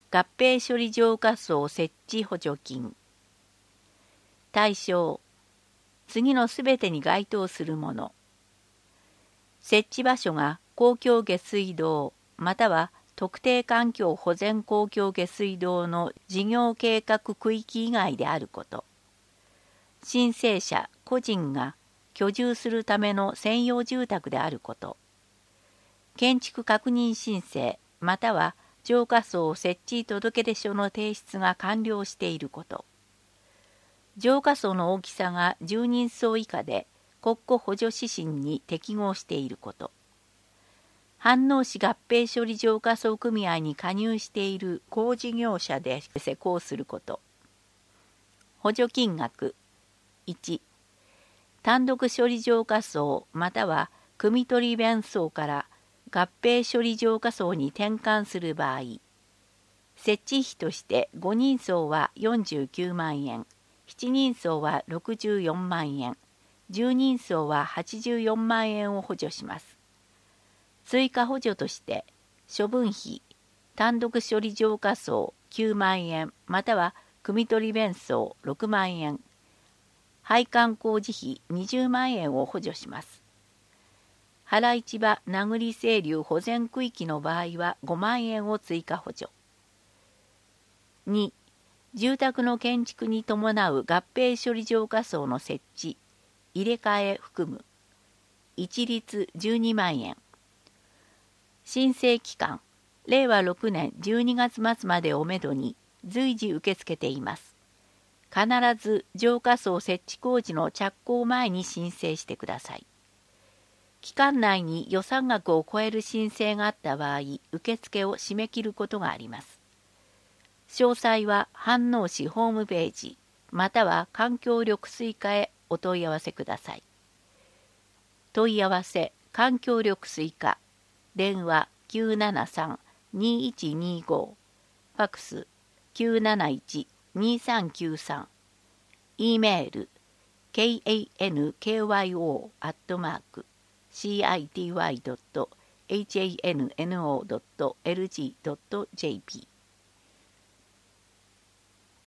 合併処理浄化槽設置補助金。対象、次のすべてに該当するもの。設置場所が公共下水道または特定環境保全公共下水道の事業計画区域以外であること。申請者個人が居住するための専用住宅であること。建築確認申請または浄化槽設置届出書の提出が完了していること。浄化槽の大きさが10人層以下で国庫補助指針に適合していること。飯能市合併処理浄化槽組合に加入している工事業者で施工すること。補助金額。1、単独処理浄化槽または汲み取り弁槽から合併処理浄化槽に転換する場合、設置費として5人層は49万円、7人層は64万円、10人層は84万円を補助します。追加補助として処分費、単独処理浄化槽9万円または汲み取り弁槽6万円、配管工事費20万円を補助します。原市場名栗清流保全区域の場合は5万円を追加補助。2、住宅の建築に伴う合併処理浄化槽の設置、入れ替え含む。一律12万円。申請期間、令和6年12月末までをめどに随時受け付けています。必ず浄化槽設置工事の着工前に申請してください。期間内に予算額を超える申請があった場合、受付を締め切ることがあります。詳細は飯能市ホームページ、または環境緑水課へお問い合わせください。問い合わせ、環境緑水課、電話 973-2125、ファクス 971-2393、E メール kankyo@city.hanno.lg.jp